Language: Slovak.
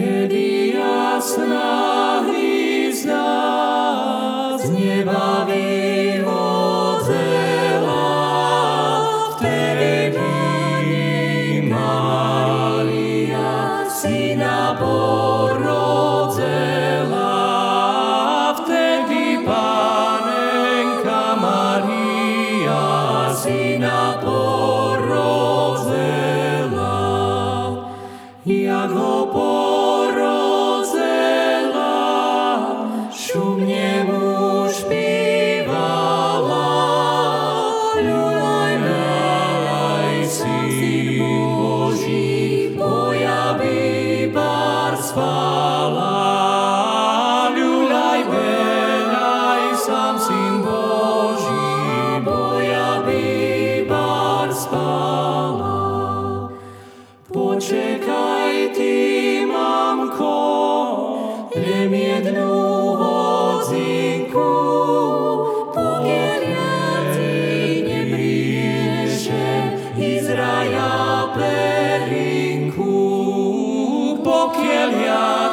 Kedy jasná hviezda z neba vyhodzela, vtedy Mária syna porodzela, vtedy Panenka Mária syna porodzela, jak ho šumne mu špívala, ľuľaj, ľuľaj, Syn Boží, boja výbar spala. Ľuľaj, ľuľaj, sám Syn Boží, boja výbar spala. Počekaj ty, mamko, len jednu hodzinku, pokiaľ ja ti nepriešem Izraja perinku, pokiaľ ja